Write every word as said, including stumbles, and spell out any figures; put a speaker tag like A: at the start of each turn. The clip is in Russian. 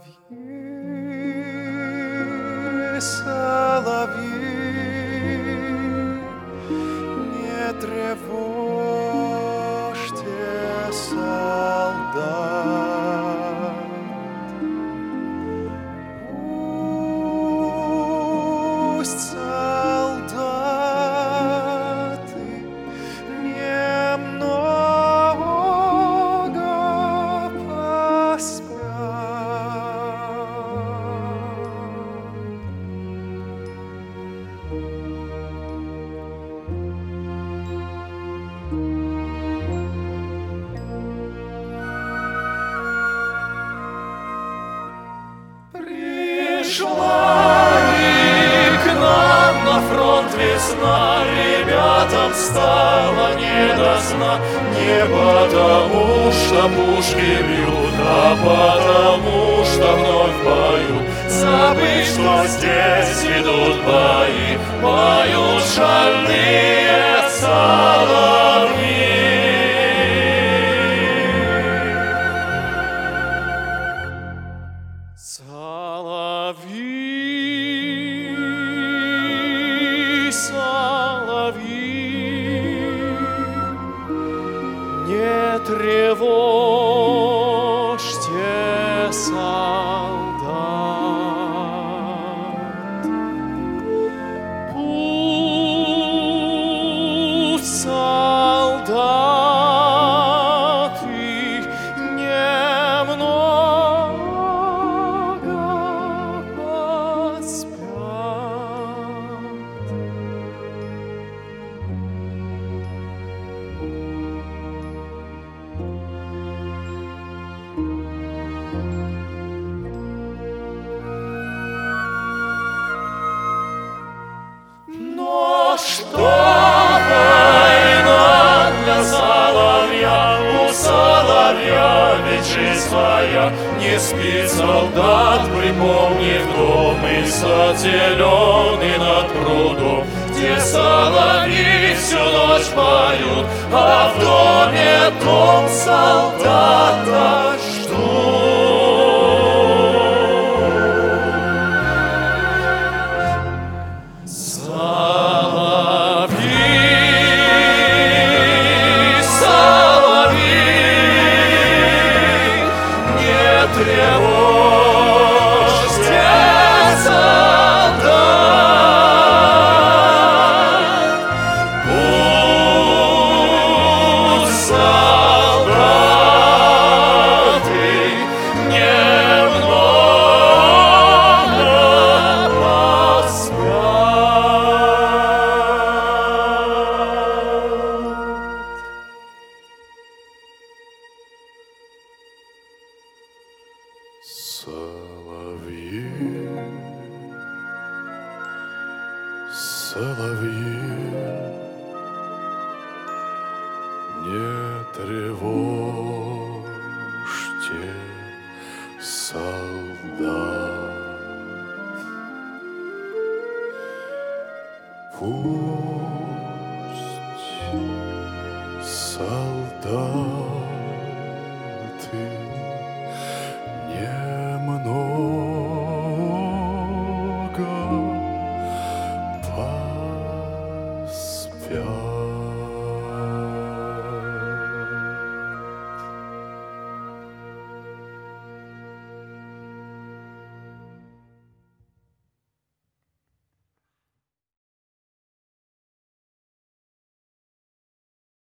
A: соловьи, не тревожьте солдат. Пусть солдаты немного
B: Пришла и к нам на фронт весна, ребятам стало не до сна. Не потому, что пушки бьют, а потому, что вновь поют. Забыть, что здесь идут бои, поют шальные соловьи. Соловьи, соловьи, не тревожьте солдат. Пусть солдаты немного поспят. Но что война для соловья? У соловья ведь жизнь своя. Не спит солдат, припомнив дом и сад зеленый над прудом, где соловьи всю ночь поют, а в доме дом солдата ждут. Тревожьте солдат, пусть солдаты немного поспят. Соловьи, соловьи, не тревожьте солдат.